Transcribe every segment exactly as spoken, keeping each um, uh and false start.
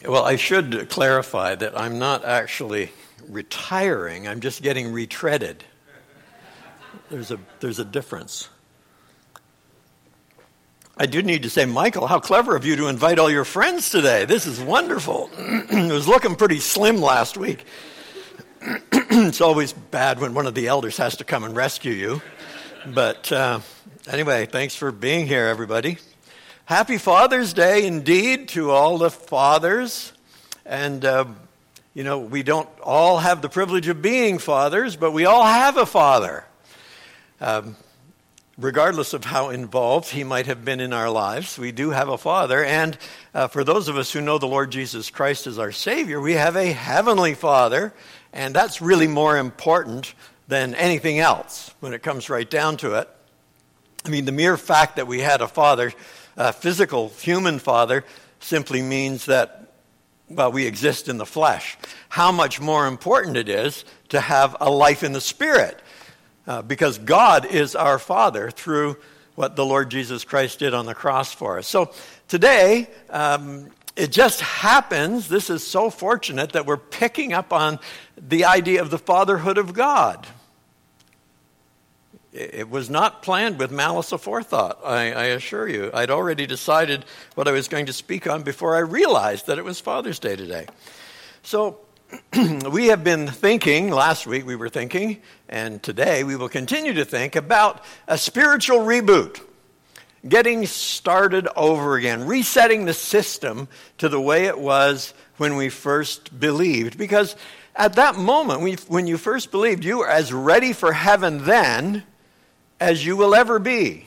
Well, I should clarify that I'm not actually retiring. I'm just getting retreaded. There's a there's a difference. I do need to say, Michael, how clever of you to invite all your friends today. This is wonderful. It was looking pretty slim last week. It's always bad when one of the elders has to come and rescue you. But uh, anyway, thanks for being here, everybody. Happy Father's Day, indeed, to all the fathers. And, uh, you know, we don't all have the privilege of being fathers, but we all have a father. Um, regardless of how involved he might have been in our lives, we do have a father. And uh, for those of us who know the Lord Jesus Christ as our Savior, we have a heavenly Father. And that's really more important than anything else when it comes right down to it. I mean, the mere fact that we had a father, a physical human father, simply means that, well, we exist in the flesh. How much more important it is to have a life in the Spirit, uh, because God is our Father through what the Lord Jesus Christ did on the cross for us. So today, um, it just happens, this is so fortunate, that we're picking up on the idea of the fatherhood of God. It was not planned with malice aforethought, I, I assure you. I'd already decided what I was going to speak on before I realized that it was Father's Day today. So we have been thinking, last week we were thinking, and today we will continue to think about a spiritual reboot. Getting started over again, resetting the system to the way it was when we first believed. Because at that moment, when you first believed, you were as ready for heaven then as you will ever be.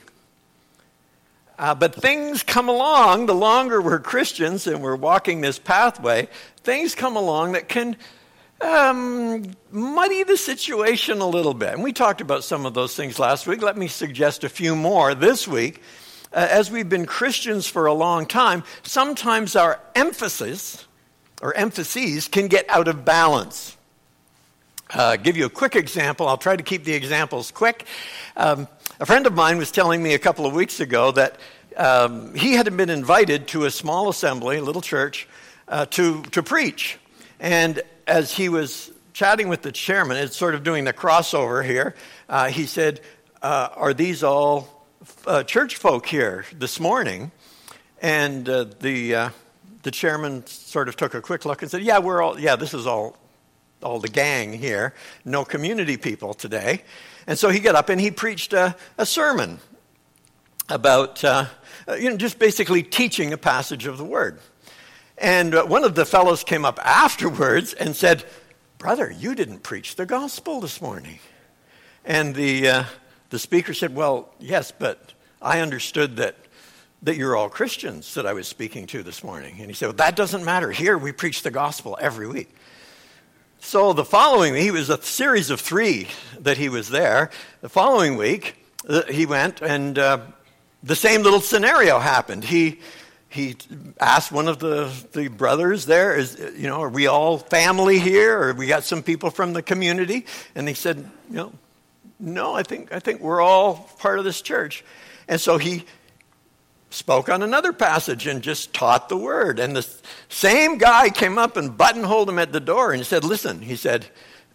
Uh, but things come along, the longer we're Christians and we're walking this pathway, things come along that can um, muddy the situation a little bit. And we talked about some of those things last week. Let me suggest a few more this week. Uh, as we've been Christians for a long time, sometimes our emphasis or emphases can get out of balance. Uh, give you a quick example. I'll try to keep the examples quick. Um, a friend of mine was telling me a couple of weeks ago that um, he had been invited to a small assembly, a little church, uh, to, to preach. And as he was chatting with the chairman, it's sort of doing the crossover here, uh, he said, uh, are these all Uh, church folk here this morning? And uh, the uh, the chairman sort of took a quick look and said, yeah, we're all, yeah, this is all all the gang here, no community people today. And so he got up and he preached a, a sermon about, uh, you know, just basically teaching a passage of the Word. And uh, one of the fellows came up afterwards and said, brother, you didn't preach the gospel this morning. And the uh, The speaker said, well, yes, but I understood that that you're all Christians that I was speaking to this morning. And he said, well, that doesn't matter. Here we preach the gospel every week. So the following week, he was a series of three that he was there. The following week, uh, he went and uh, the same little scenario happened. He he asked one of the, the brothers there, is, you know, are we all family here? Or we got some people from the community? And he said, you know, No, I think I think we're all part of this church. And so he spoke on another passage and just taught the word. And the same guy came up and buttonholed him at the door and he said, listen, he said,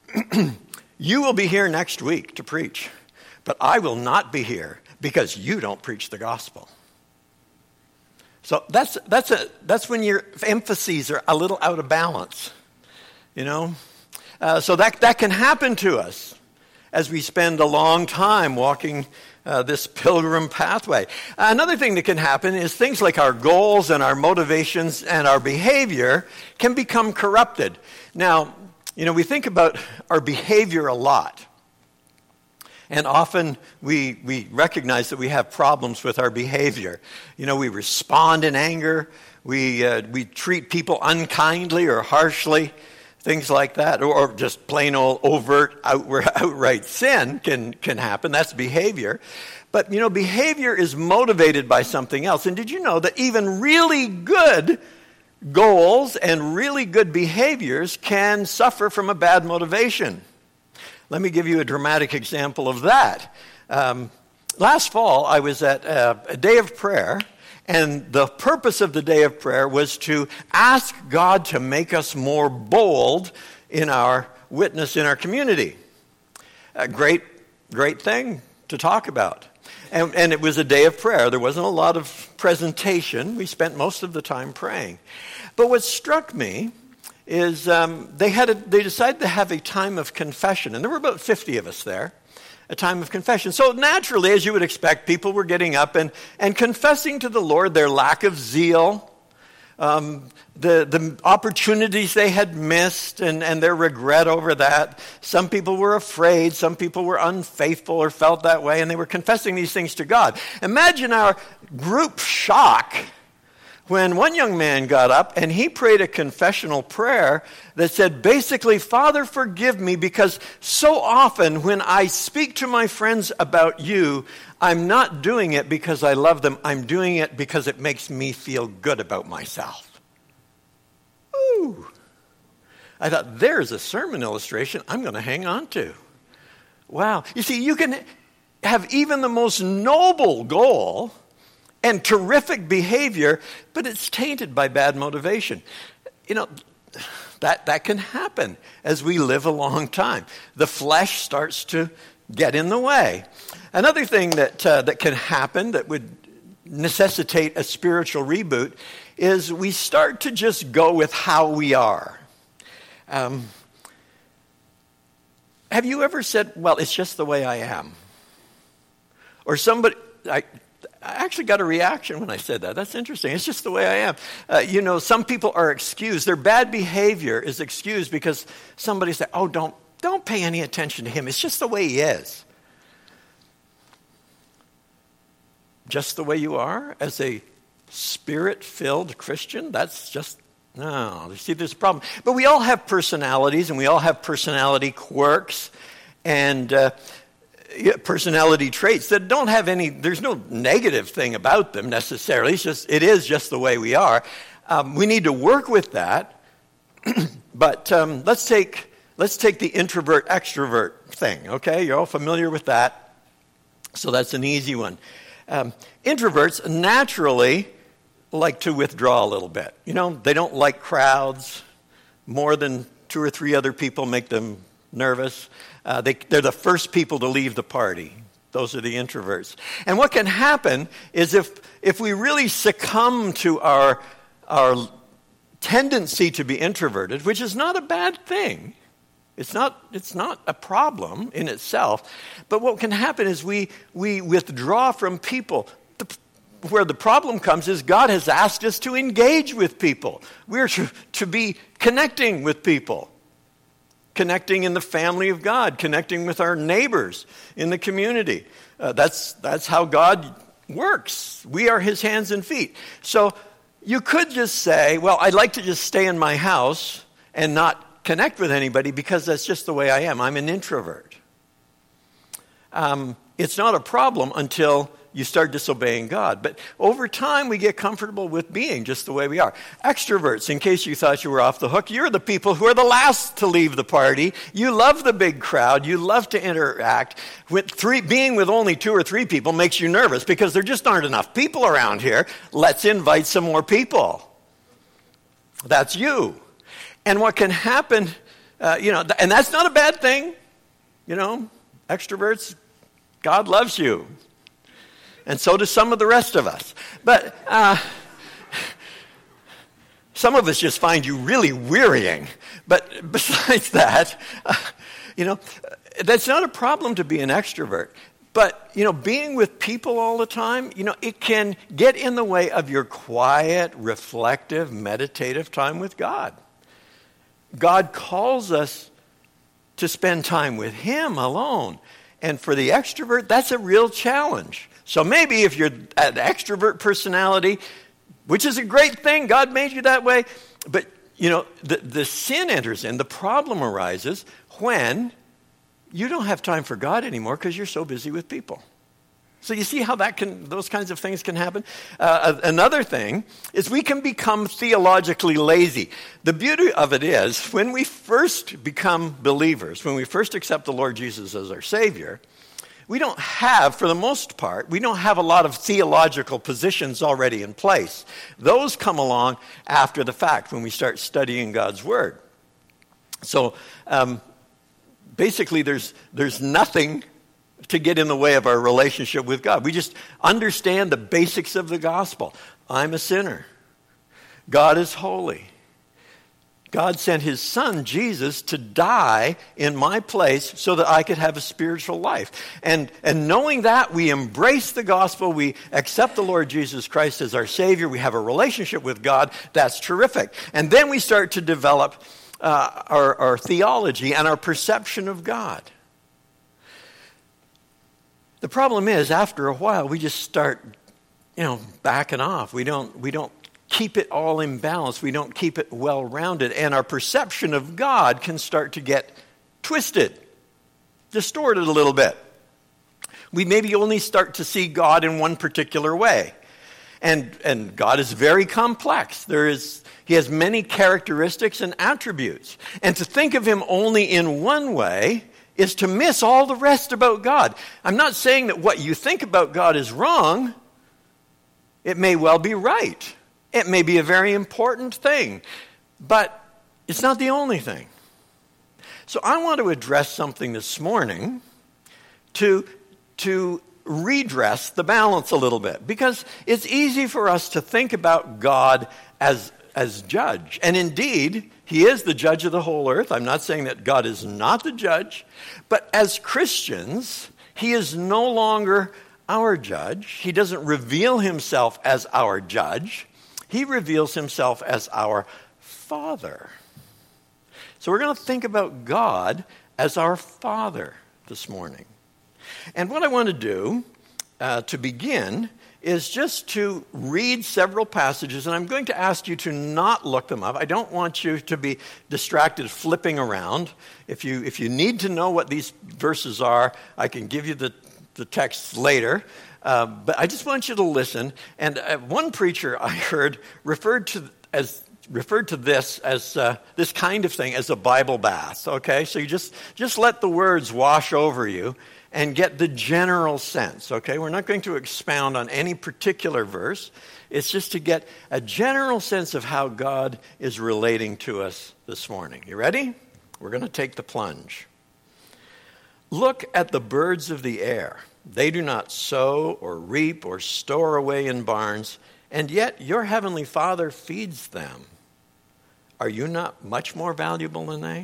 you will be here next week to preach, but I will not be here because you don't preach the gospel. So that's that's a that's when your emphases are a little out of balance, you know. Uh, so that that can happen to us as we spend a long time walking uh, this pilgrim pathway. Uh, another thing that can happen is things like our goals and our motivations and our behavior can become corrupted. Now, you know, we think about our behavior a lot. And often we we recognize that we have problems with our behavior. You know, we respond in anger. We uh, we treat people unkindly or harshly. Things like that, or, or just plain old overt, outright, outright sin can, can happen. That's behavior. But, you know, behavior is motivated by something else. And did you know that even really good goals and really good behaviors can suffer from a bad motivation? Let me give you a dramatic example of that. Um, last fall, I was at a, a day of prayer, And the purpose of the day of prayer was to ask God to make us more bold in our witness in our community. A great, great thing to talk about. And, and it was a day of prayer. There wasn't a lot of presentation. We spent most of the time praying. But what struck me is um, they had a, they decided to have a time of confession. And there were about fifty of us there. A time of confession. So naturally, as you would expect, people were getting up and, and confessing to the Lord their lack of zeal, um, the, the opportunities they had missed, and, and their regret over that. Some people were afraid, some people were unfaithful or felt that way, and they were confessing these things to God. Imagine our group shock when one young man got up and he prayed a confessional prayer that said, basically, Father, forgive me, because so often when I speak to my friends about you, I'm not doing it because I love them. I'm doing it because it makes me feel good about myself. Ooh. I thought, there's a sermon illustration I'm going to hang on to. Wow. You see, you can have even the most noble goal and terrific behavior, but it's tainted by bad motivation. You know, that, that can happen as we live a long time. The flesh starts to get in the way. Another thing that uh, that can happen that would necessitate a spiritual reboot is we start to just go with how we are. Um, have you ever said, well, it's just the way I am? Or somebody... I, I actually got a reaction when I said that. That's interesting. It's just the way I am. Uh, you know, some people are excused. Their bad behavior is excused because somebody said, oh, don't, don't pay any attention to him. It's just the way he is. Just the way you are as a spirit-filled Christian? That's just, no. You see, there's a problem. But we all have personalities, and we all have personality quirks. And... Uh, personality traits that don't have any, there's no negative thing about them necessarily. It's just, it is just the way we are. Um, we need to work with that. But um, let's take, let's take the introvert extrovert thing. Okay, you're all familiar with that. So that's an easy one. Um, introverts naturally like to withdraw a little bit. You know, they don't like crowds. More than two or three other people make them nervous. Uh, they, they're the first people to leave the party. Those are the introverts. And what can happen is if if we really succumb to our our tendency to be introverted, which is not a bad thing. It's not it's not a problem in itself. But what can happen is we we withdraw from people. The, where the problem comes is God has asked us to engage with people. We're to, to be connecting with people. Connecting in the family of God, connecting with our neighbors in the community. Uh, that's that's how God works. We are his hands and feet. So you could just say, well, I'd like to just stay in my house and not connect with anybody because that's just the way I am. I'm an introvert. Um, it's not a problem until you start disobeying God. But over time, we get comfortable with being just the way we are. Extroverts, in case you thought you were off the hook, you're the people who are the last to leave the party. You love the big crowd. You love to interact. With three, being with only two or three people makes you nervous because there just aren't enough people around here. Let's invite some more people. That's you. And what can happen, uh, you know, and that's not a bad thing. You know, extroverts, God loves you. And so do some of the rest of us. But uh, some of us just find you really wearying. But besides that, uh, you know, that's not a problem to be an extrovert. But, you know, being with people all the time, you know, it can get in the way of your quiet, reflective, meditative time with God. God calls us to spend time with him alone. And for the extrovert, that's a real challenge. So maybe if you're an extrovert personality, which is a great thing, God made you that way, but, you know, the, the sin enters in, the problem arises when you don't have time for God anymore because you're so busy with people. So you see how that can, those kinds of things can happen? Uh, another thing is we can become theologically lazy. The beauty of it is when we first become believers, when we first accept the Lord Jesus as our Savior, we don't have, for the most part, we don't have a lot of theological positions already in place. Those come along after the fact when we start studying God's Word. So um, basically there's there's nothing to get in the way of our relationship with God. We just understand the basics of the gospel. I'm a sinner. God is holy. God sent his son, Jesus, to die in my place so that I could have a spiritual life. And, and knowing that, we embrace the gospel. We accept the Lord Jesus Christ as our Savior. We have a relationship with God. That's terrific. And then we start to develop uh, our, our theology and our perception of God. The problem is, after a while, we just start, you know, backing off. We don't, we don't keep it all in balance. We don't keep it well-rounded. And our perception of God can start to get twisted, distorted a little bit. We maybe only start to see God in one particular way. And, and God is very complex. There is, he has many characteristics and attributes. And to think of him only in one way is to miss all the rest about God. I'm not saying that what you think about God is wrong. It may well be right. It may be a very important thing, but it's not the only thing. So I want to address something this morning to, to redress the balance a little bit, because it's easy for us to think about God as, as judge. And indeed, he is the judge of the whole earth. I'm not saying that God is not the judge, but as Christians, he is no longer our judge. He doesn't reveal himself as our judge. He reveals himself as our Father. So we're going to think about God as our Father this morning. And what I want to do uh, to begin is just to read several passages, and I'm going to ask you to not look them up. I don't want you to be distracted flipping around. If you, if you need to know what these verses are, I can give you the, the text later. Uh, but I just want you to listen. And uh, one preacher I heard referred to as referred to this as uh, this kind of thing as a Bible bath. Okay, so you just just let the words wash over you and get the general sense. Okay, we're not going to expound on any particular verse. It's just to get a general sense of how God is relating to us this morning. You ready? We're going to take the plunge. Look at the birds of the air. They do not sow or reap or store away in barns, and yet your heavenly Father feeds them. Are you not much more valuable than they?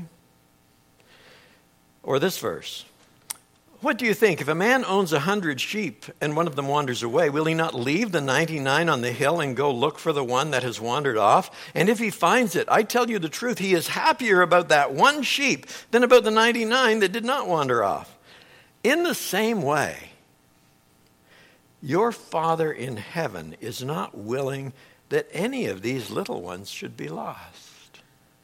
Or this verse. What do you think? If a man owns a hundred sheep and one of them wanders away, will he not leave the ninety-nine on the hill and go look for the one that has wandered off? And if he finds it, I tell you the truth, he is happier about that one sheep than about the ninety-nine that did not wander off. In the same way, your Father in heaven is not willing that any of these little ones should be lost.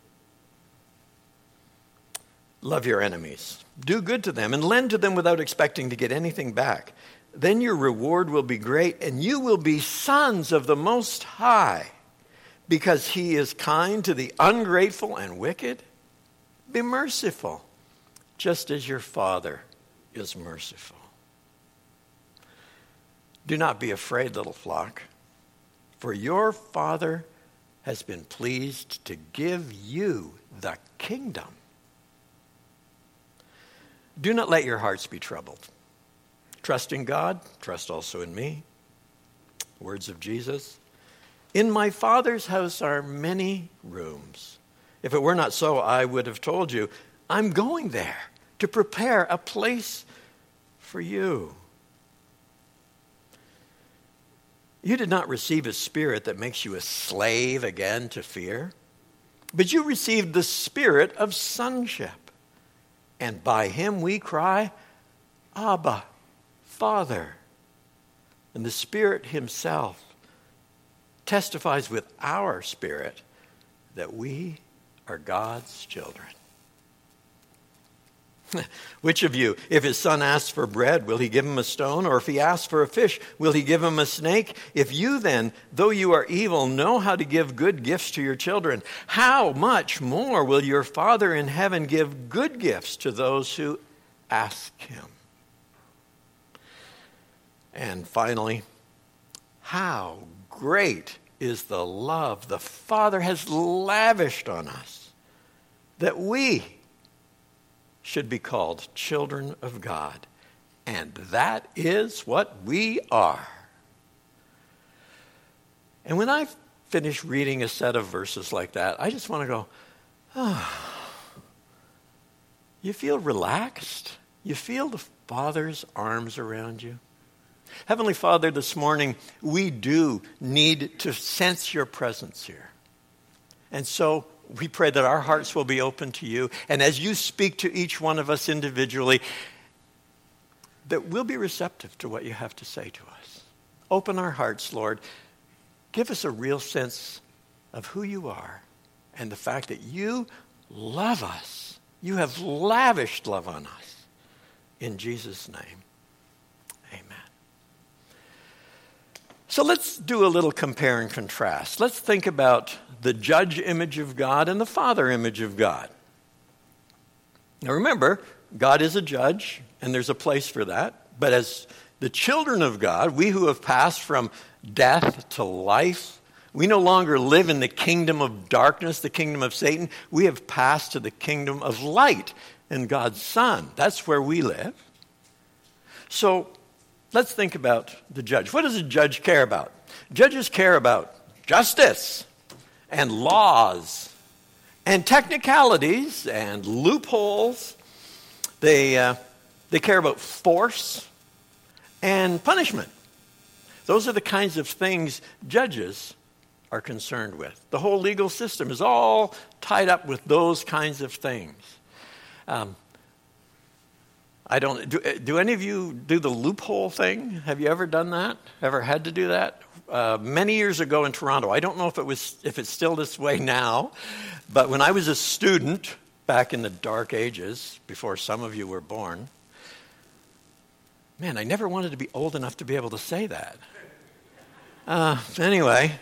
Love your enemies. Do good to them and lend to them without expecting to get anything back. Then your reward will be great, and you will be sons of the Most High, because he is kind to the ungrateful and wicked. Be merciful, just as your Father is merciful. Do not be afraid, little flock, for your Father has been pleased to give you the kingdom. Do not let your hearts be troubled. Trust in God, trust also in me. Words of Jesus. In my Father's house are many rooms. If it were not so, I would have told you, I'm going there to prepare a place for you. You did not receive a spirit that makes you a slave again to fear, but you received the spirit of sonship. And by him we cry, Abba, Father. And the Spirit himself testifies with our spirit that we are God's children. Which of you, if his son asks for bread, will he give him a stone? Or if he asks for a fish, will he give him a snake? If you then, though you are evil, know how to give good gifts to your children, how much more will your Father in heaven give good gifts to those who ask him? And finally, how great is the love the Father has lavished on us, that we should be called children of God. And that is what we are. And when I finish reading a set of verses like that, I just want to go, oh, you feel relaxed? You feel the Father's arms around you? Heavenly Father, this morning, we do need to sense your presence here. And so we pray that our hearts will be open to you. And as you speak to each one of us individually, that we'll be receptive to what you have to say to us. Open our hearts, Lord. Give us a real sense of who you are and the fact that you love us. You have lavished love on us. In Jesus' name, amen. So let's do a little compare and contrast. Let's think about the judge image of God and the father image of God. Now remember, God is a judge, and there's a place for that. But as the children of God, we who have passed from death to life, we no longer live in the kingdom of darkness, the kingdom of Satan. We have passed to the kingdom of light in God's Son. That's where we live. So let's think about the judge. What does a judge care about? Judges care about justice and laws and technicalities and loopholes. They, uh, they care about force and punishment. Those are the kinds of things judges are concerned with. The whole legal system is all tied up with those kinds of things. Um, I don't. Do, do any of you do the loophole thing? Have you ever done that? Ever had to do that? Uh, many years ago in Toronto. I don't know if it was if it's still this way now, but when I was a student back in the dark ages, before some of you were born, man, I never wanted to be old enough to be able to say that. Uh, anyway,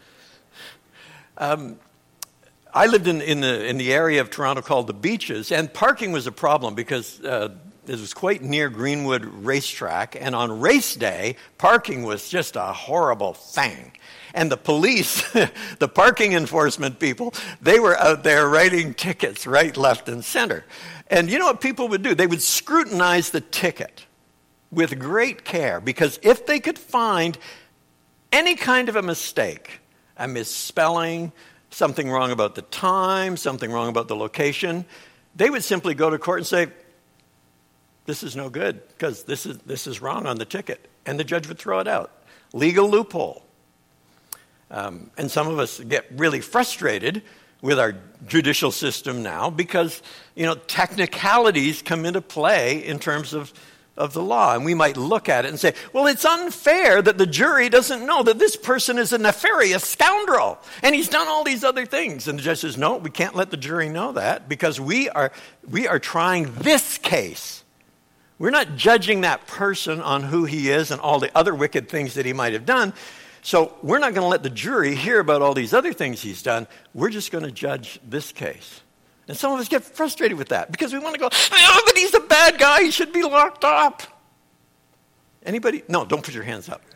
um, I lived in, in the in the area of Toronto called the Beaches, and parking was a problem because uh, it was quite near Greenwood Racetrack, and on race day, parking was just a horrible thing. And the police, the parking enforcement people, they were out there writing tickets right, left, and center. And you know what people would do? They would scrutinize the ticket with great care, because if they could find any kind of a mistake, a misspelling, something wrong about the time, something wrong about the location, they would simply go to court and say, this is no good because this is this is wrong on the ticket. And the judge would throw it out. Legal loophole. Um, and some of us get really frustrated with our judicial system now because, you know, technicalities come into play in terms of of the law. And we might look at it and say, well, it's unfair that the jury doesn't know that this person is a nefarious scoundrel and he's done all these other things. And the judge says, no, we can't let the jury know that because we are we are trying this case. We're not judging that person on who he is and all the other wicked things that he might have done. So we're not going to let the jury hear about all these other things he's done. We're just going to judge this case. And some of us get frustrated with that because we want to go, oh, but he's a bad guy. He should be locked up. Anybody? No, don't put your hands up.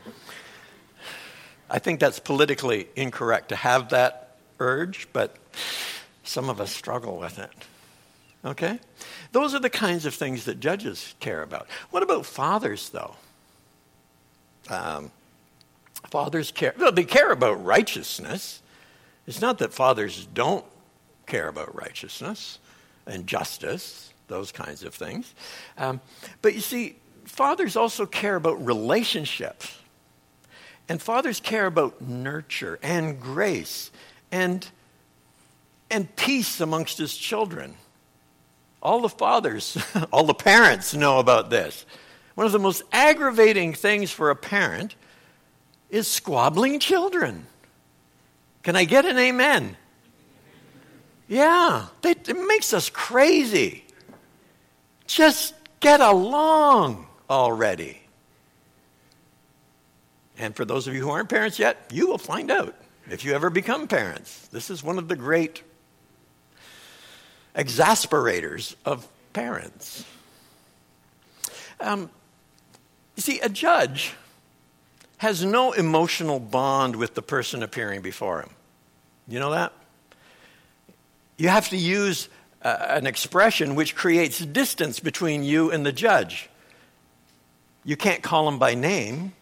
I think that's politically incorrect to have that urge, but some of us struggle with it. Okay? Those are the kinds of things that judges care about. What about fathers, though? Um, fathers care, well, they care about righteousness. It's not that fathers don't care about righteousness and justice, those kinds of things. Um, but you see, fathers also care about relationships. And fathers care about nurture and grace and, and peace amongst his children. All the fathers, all the parents know about this. One of the most aggravating things for a parent is squabbling children. Can I get an amen? Yeah, they, it makes us crazy. Just get along already. And for those of you who aren't parents yet, you will find out if you ever become parents. This is one of the great exasperators of parents. Um, You see, a judge has no emotional bond with the person appearing before him. You know that? You have to use uh, an expression which creates distance between you and the judge. You can't call him by name.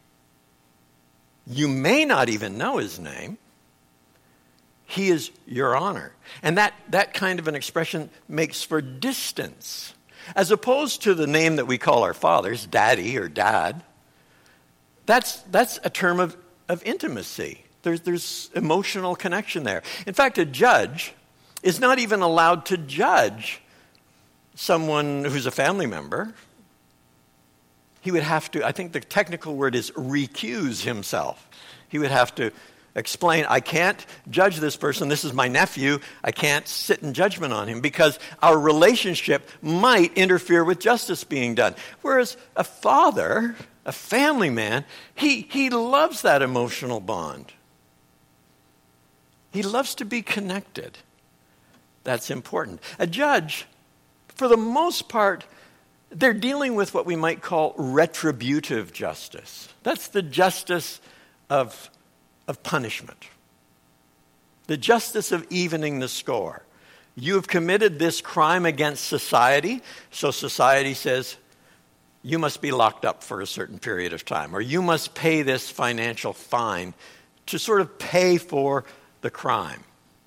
You may not even know his name. He is your honor. And that, that kind of an expression makes for distance. As opposed to the name that we call our fathers, daddy or dad. That's, that's a term of, of intimacy. There's, there's emotional connection there. In fact, a judge is not even allowed to judge someone who's a family member. He would have to, I think the technical word is recuse himself. He would have to explain, I can't judge this person. This is my nephew. I can't sit in judgment on him because our relationship might interfere with justice being done. Whereas a father, a family man, he, he loves that emotional bond. He loves to be connected. That's important. A judge, for the most part, they're dealing with what we might call retributive justice. That's the justice of, of punishment. The justice of evening the score. You have committed this crime against society, so society says, you must be locked up for a certain period of time, or you must pay this financial fine to sort of pay for the crime.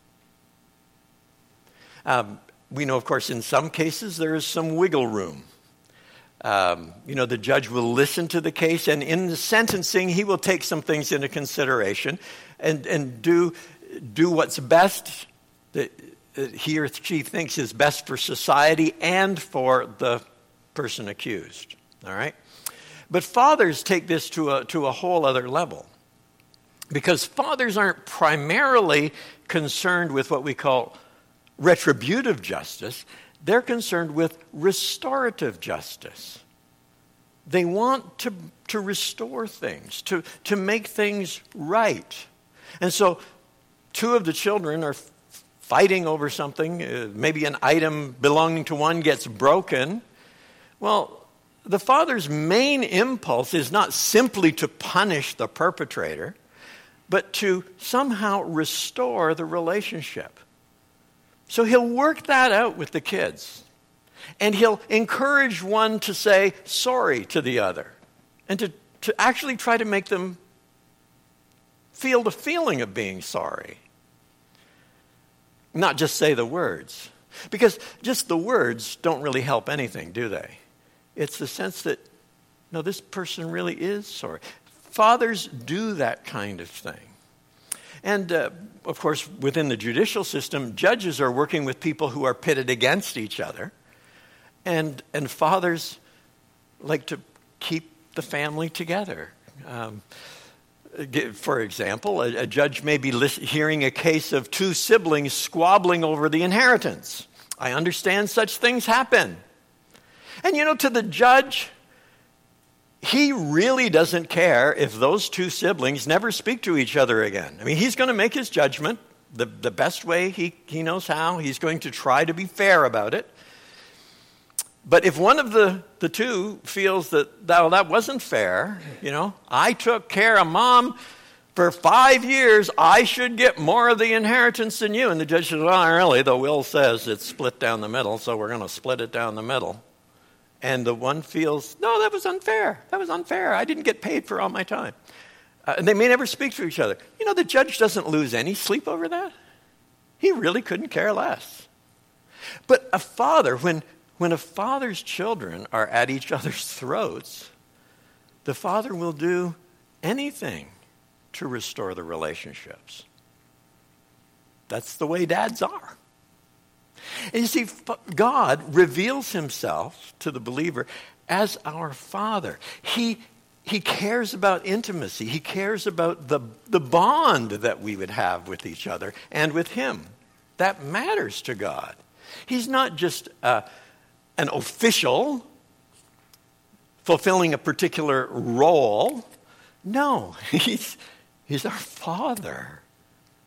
Um, we know, of course, in some cases there is some wiggle room. Um, you know, the judge will listen to the case, and in the sentencing, he will take some things into consideration and, and do, do what's best that he or she thinks is best for society and for the person accused. All right? But fathers take this to a, to a whole other level. Because fathers aren't primarily concerned with what we call retributive justice. They're concerned with restorative justice. They want to, to restore things, to, to make things right. And so two of the children are fighting over something. Uh, maybe an item belonging to one gets broken. Well, the father's main impulse is not simply to punish the perpetrator, but to somehow restore the relationship. So he'll work that out with the kids. And he'll encourage one to say sorry to the other. And to, to actually try to make them feel the feeling of being sorry. Not just say the words. Because just the words don't really help anything, do they? It's the sense that, no, this person really is sorry. Fathers do that kind of thing. And, uh, of course, within the judicial system, judges are working with people who are pitted against each other. And, and fathers like to keep the family together. Um, for example, a, a judge may be list, hearing a case of two siblings squabbling over the inheritance. I understand such things happen. And, you know, to the judge, he really doesn't care if those two siblings never speak to each other again. I mean, he's going to make his judgment the, the best way he, he knows how. He's going to try to be fair about it. But if one of the, the two feels that, oh, that wasn't fair, you know, I took care of mom for five years, I should get more of the inheritance than you. And the judge says, well, really, the will says it's split down the middle, so we're going to split it down the middle. And the one feels, no, that was unfair. That was unfair. I didn't get paid for all my time. Uh, and they may never speak to each other. You know, the judge doesn't lose any sleep over that. He really couldn't care less. But a father, when, when a father's children are at each other's throats, the father will do anything to restore the relationships. That's the way dads are. And you see, God reveals himself to the believer as our Father. He, he cares about intimacy. He cares about the, the bond that we would have with each other and with him. That matters to God. He's not just uh, an official fulfilling a particular role. No, he's, he's our Father.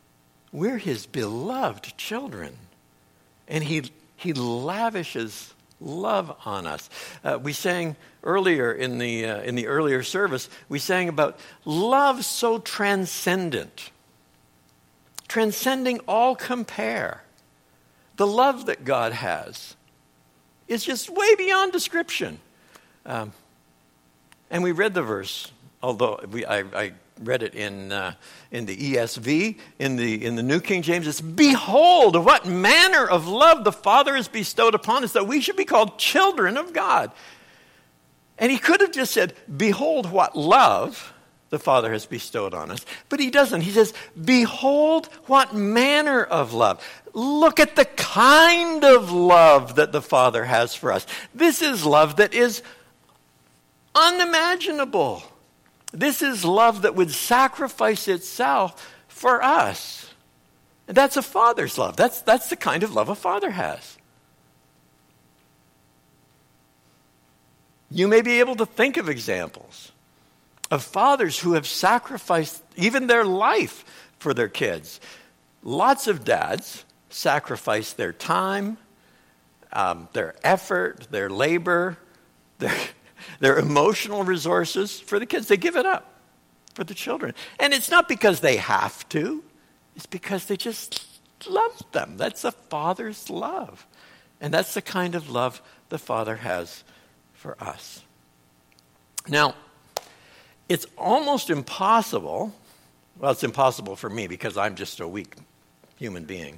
We're his beloved children. And he, he lavishes love on us. Uh, we sang earlier in the uh, in the earlier service, we sang about love so transcendent, transcending all compare. The love that God has is just way beyond description. Um, and we read the verse, although we I, I read it in uh, in the E S V, in the in the New King James. It's, behold, what manner of love the Father has bestowed upon us, that we should be called children of God. And he could have just said, behold what love the Father has bestowed on us. But he doesn't. He says, behold what manner of love. Look at the kind of love that the Father has for us. This is love that is unimaginable. This is love that would sacrifice itself for us. And that's a father's love. That's, that's the kind of love a father has. You may be able to think of examples of fathers who have sacrificed even their life for their kids. Lots of dads sacrifice their time, um, their effort, their labor, their, their emotional resources for the kids. They give it up for the children. And it's not because they have to. It's because they just love them. That's a father's love. And that's the kind of love the Father has for us. Now, it's almost impossible, well, it's impossible for me because I'm just a weak human being.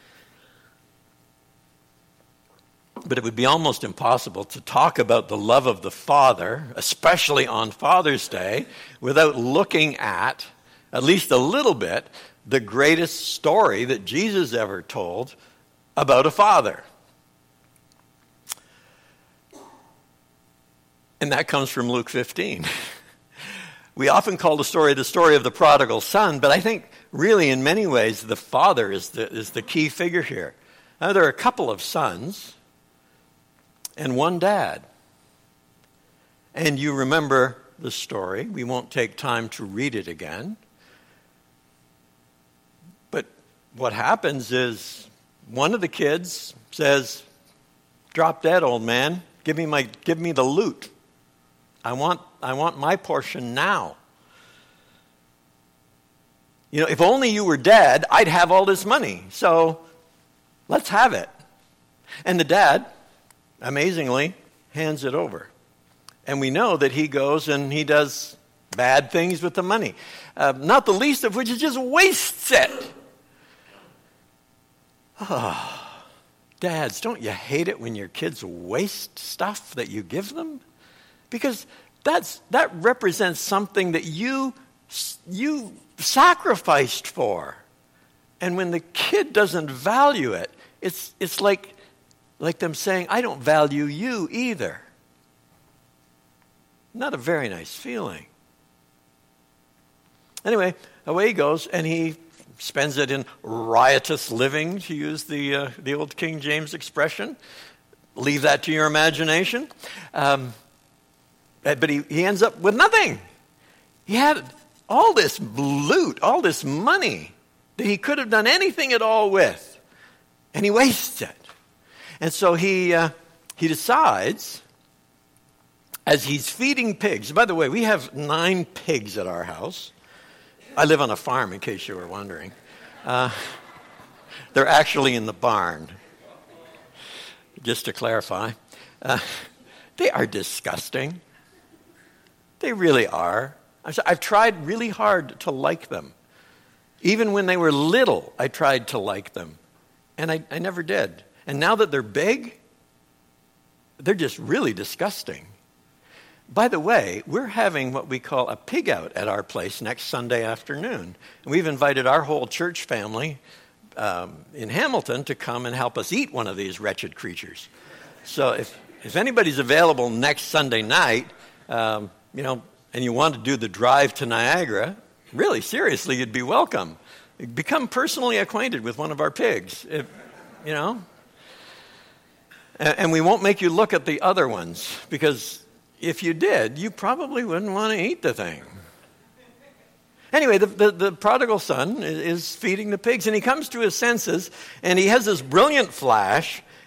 But it would be almost impossible to talk about the love of the Father, especially on Father's Day, without looking at, at least a little bit, the greatest story that Jesus ever told about a father. And that comes from Luke fifteen. We often call the story the story of the prodigal son, but I think really in many ways the father is the, is the key figure here. Now, there are a couple of sons and one dad. And you remember the story. We won't take time to read it again. But what happens is one of the kids says, drop dead, old man. Give me my give me the loot. I want I want my portion now. You know, if only you were dead, I'd have all this money. So let's have it. And the dad, amazingly, hands it over. And we know that he goes and he does bad things with the money. Uh, not the least of which is just wastes it. Oh, dads, don't you hate it when your kids waste stuff that you give them? Because that's that represents something that you you sacrificed for. And when the kid doesn't value it, it's it's like like them saying, I don't value you either. Not a very nice feeling. Anyway, away he goes, and he spends it in riotous living, to use the uh, the old King James expression. Leave that to your imagination. Um, but he, he ends up with nothing. He had all this loot, all this money that he could have done anything at all with, and he wastes it. And so he uh, he decides, as he's feeding pigs. By the way, we have nine pigs at our house. I live on a farm, in case you were wondering. Uh, they're actually in the barn, just to clarify. Uh, they are disgusting. They really are. I've tried really hard to like them. Even when they were little, I tried to like them. And I, I never did. And now that they're big, they're just really disgusting. By the way, we're having what we call a pig out at our place next Sunday afternoon. And we've invited our whole church family um, in Hamilton to come and help us eat one of these wretched creatures. So if, if anybody's available next Sunday night, um, you know, and you want to do the drive to Niagara, really, seriously, you'd be welcome. Become personally acquainted with one of our pigs, if, you know. And, and we won't make you look at the other ones, because if you did, you probably wouldn't want to eat the thing. Anyway, the, the, the prodigal son is, is feeding the pigs, and he comes to his senses, and he has this brilliant flash,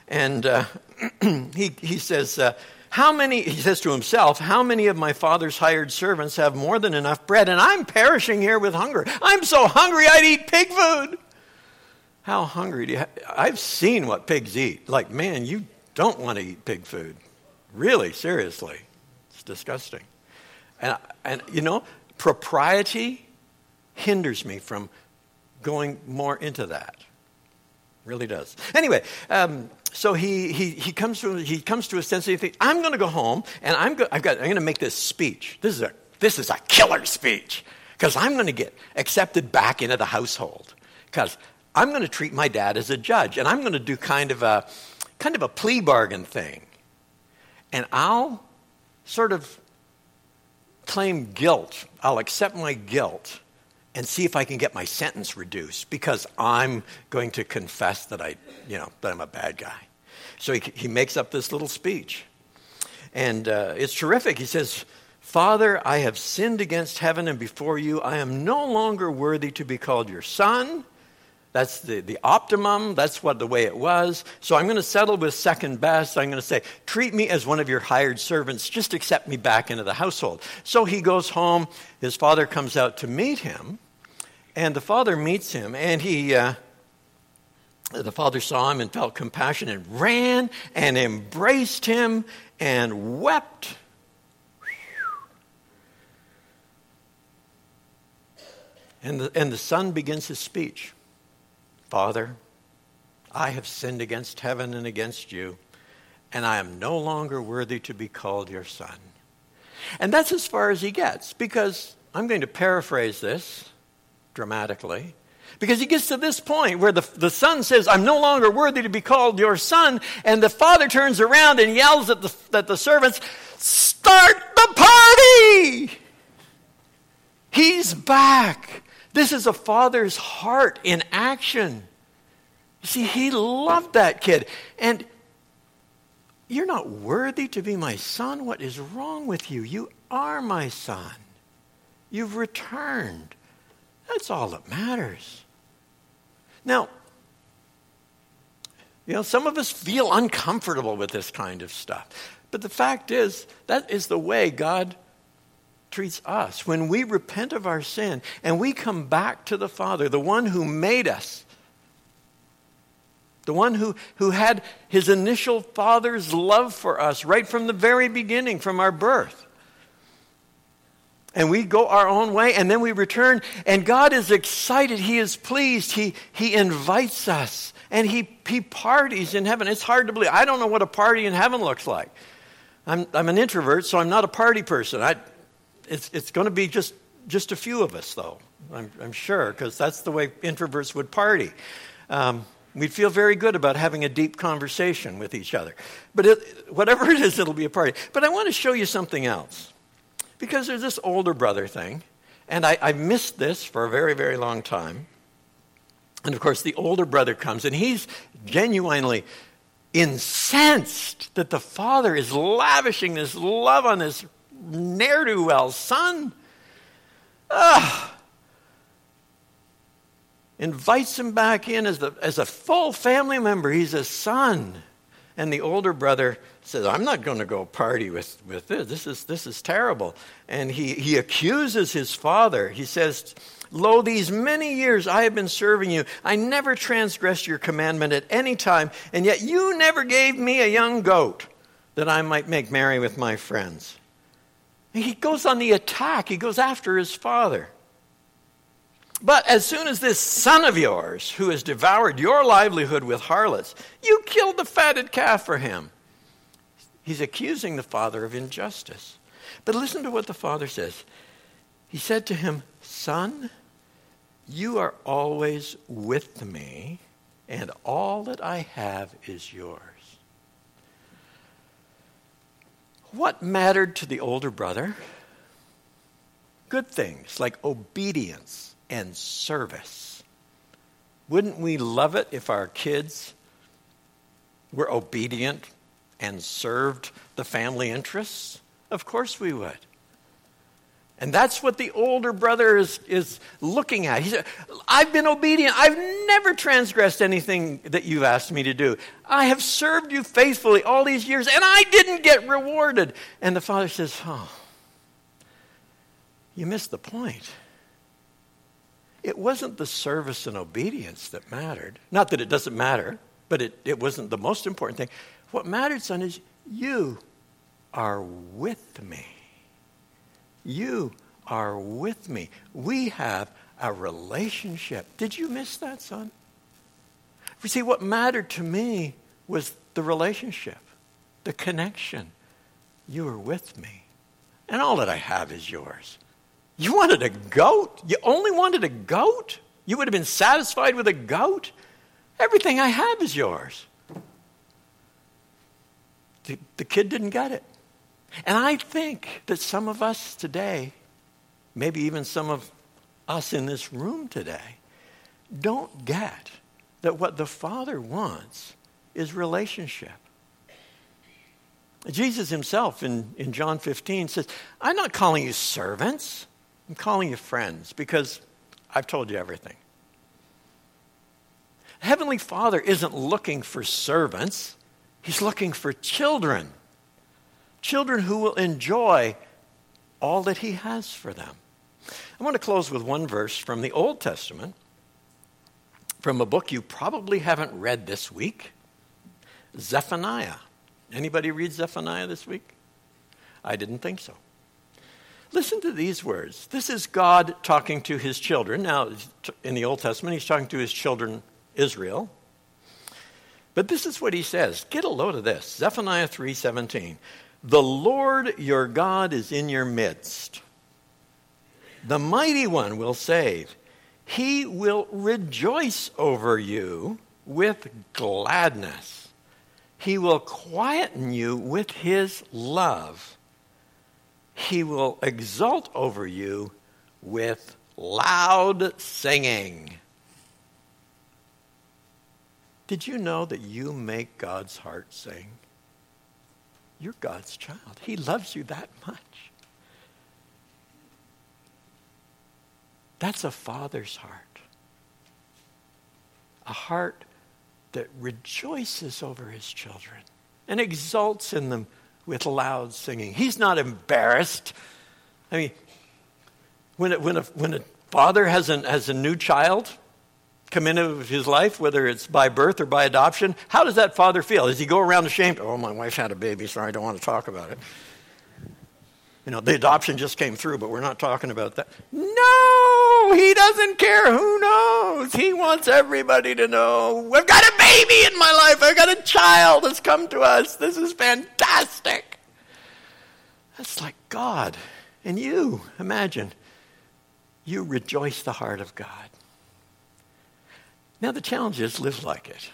And uh, he, he says, uh, how many, he says to himself, how many of my father's hired servants have more than enough bread, and I'm perishing here with hunger. I'm so hungry I'd eat pig food. How hungry do you have? I've seen what pigs eat. Like, man, you don't want to eat pig food. Really, seriously. It's disgusting. And, and you know, propriety hinders me from going more into that. Really does. Anyway, um, so he, he he comes to he comes to a sense that he thinks, I'm going to go home and I'm go, I've got I'm going to make this speech. This is a this is a killer speech because I'm going to get accepted back into the household because I'm going to treat my dad as a judge, and I'm going to do kind of a kind of a plea bargain thing. And I'll sort of claim guilt. I'll accept my guilt and see if I can get my sentence reduced because I'm going to confess that I, you know, that I'm a bad guy. So he, he makes up this little speech. And uh, it's terrific. He says, Father, I have sinned against heaven and before you. I am no longer worthy to be called your son. That's the, the optimum. That's what the way it was. So I'm going to settle with second best. I'm going to say, treat me as one of your hired servants. Just accept me back into the household. So he goes home. His father comes out to meet him. And the father meets him. And he, uh, the father saw him and felt compassion and ran and embraced him and wept. And the, and the son begins his speech. Father, I have sinned against heaven and against you, and I am no longer worthy to be called your son. And that's as far as he gets, because I'm going to paraphrase this dramatically, because he gets to this point where the, the son says, I'm no longer worthy to be called your son, and the father turns around and yells at the, at the servants, start the party! He's back. This is a father's heart in action. You see, he loved that kid. And you're not worthy to be my son? What is wrong with you? You are my son. You've returned. That's all that matters. Now, you know, some of us feel uncomfortable with this kind of stuff. But the fact is, that is the way God treats us. When we repent of our sin and we come back to the Father, the one who made us, the one who, who had his initial Father's love for us right from the very beginning, from our birth. And we go our own way and then we return and God is excited. He is pleased. He, he invites us and he, he parties in heaven. It's hard to believe. I don't know what a party in heaven looks like. I'm, I'm an introvert, so I'm not a party person. I It's it's going to be just, just a few of us, though, I'm, I'm sure, because that's the way introverts would party. Um, we'd feel very good about having a deep conversation with each other. But it, whatever it is, it'll be a party. But I want to show you something else, because there's this older brother thing, and I, I missed this for a very, very long time. And, of course, the older brother comes, and he's genuinely incensed that the father is lavishing this love on this ne'er-do-well son. Ugh. Invites him back in as, the, as a full family member. He's a son. And the older brother says, I'm not going to go party with, with this. This is, this is terrible. And he, he accuses his father. He says, lo, these many years I have been serving you. I never transgressed your commandment at any time, and yet you never gave me a young goat that I might make merry with my friends. He goes on the attack. He goes after his father. But as soon as this son of yours, who has devoured your livelihood with harlots, you killed the fatted calf for him. He's accusing the father of injustice. But listen to what the father says. He said to him, son, you are always with me, and all that I have is yours. What mattered to the older brother? Good things like obedience and service. Wouldn't we love it if our kids were obedient and served the family interests? Of course we would. And that's what the older brother is, is looking at. He said, I've been obedient. I've never transgressed anything that you've asked me to do. I have served you faithfully all these years, and I didn't get rewarded. And the father says, oh, you missed the point. It wasn't the service and obedience that mattered. Not that it doesn't matter, but it, it wasn't the most important thing. What mattered, son, is you are with me. You are with me. We have a relationship. Did you miss that, son? You see, what mattered to me was the relationship, the connection. You are with me. And all that I have is yours. You wanted a goat? You only wanted a goat? You would have been satisfied with a goat? Everything I have is yours. The, the kid didn't get it. And I think that some of us today, maybe even some of us in this room today, don't get that what the Father wants is relationship. Jesus himself in, in John fifteen says, I'm not calling you servants, I'm calling you friends because I've told you everything. Heavenly Father isn't looking for servants, he's looking for children. Children who will enjoy all that he has for them. I want to close with one verse from the Old Testament, from a book you probably haven't read this week, Zephaniah. Anybody read Zephaniah this week? I didn't think so. Listen to these words. This is God talking to his children. Now, in the Old Testament, he's talking to his children, Israel. But this is what he says. Get a load of this. Zephaniah three seventeen. The Lord your God is in your midst. The mighty one will save. He will rejoice over you with gladness. He will quieten you with his love. He will exult over you with loud singing. Did you know that you make God's heart sing? You're God's child. He loves you that much. That's a father's heart. A heart that rejoices over his children and exults in them with loud singing. He's not embarrassed. I mean, when a, when a, when a father has, an, has a new child come into his life, whether it's by birth or by adoption, how does that father feel? Does he go around ashamed? Oh, my wife had a baby, sorry, I don't want to talk about it. You know, the adoption just came through, but we're not talking about that. No, he doesn't care. Who knows? He wants everybody to know, I've got a baby in my life. I've got a child that's come to us. This is fantastic. That's like God. And you, imagine, you rejoice the heart of God. Now the challenge is live like it.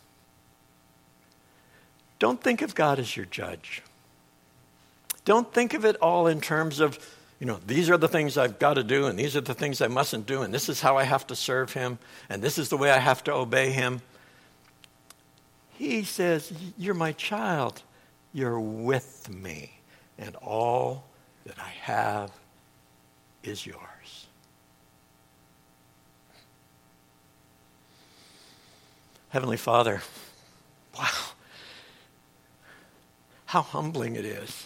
Don't think of God as your judge. Don't think of it all in terms of, you know, these are the things I've got to do and these are the things I mustn't do and this is how I have to serve him and this is the way I have to obey him. He says, you're my child. You're with me and all that I have is yours. Heavenly Father, wow, how humbling it is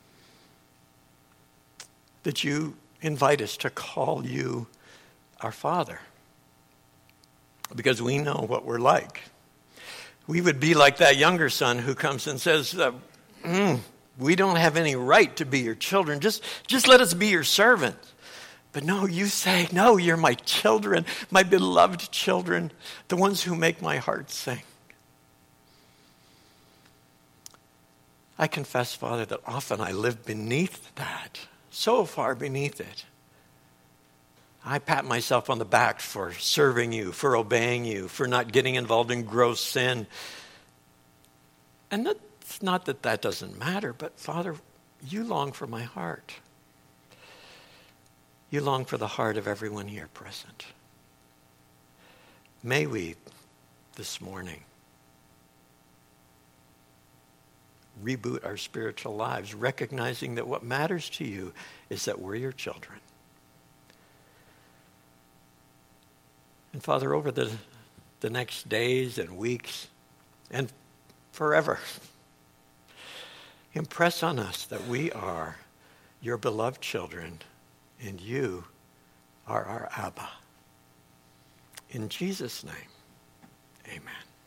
that you invite us to call you our Father, because we know what we're like. We would be like that younger son who comes and says, uh, mm, we don't have any right to be your children. Just, just let us be your servants. But no, you say, no, you're my children, my beloved children, the ones who make my heart sing. I confess, Father, that often I live beneath that, so far beneath it. I pat myself on the back for serving you, for obeying you, for not getting involved in gross sin. And it's not that that doesn't matter, but Father, you long for my heart. You long for the heart of everyone here present. May we, this morning, reboot our spiritual lives, recognizing that what matters to you is that we're your children. And Father, over the, the next days and weeks and forever, impress on us that we are your beloved children and you are our Abba. In Jesus' name, amen.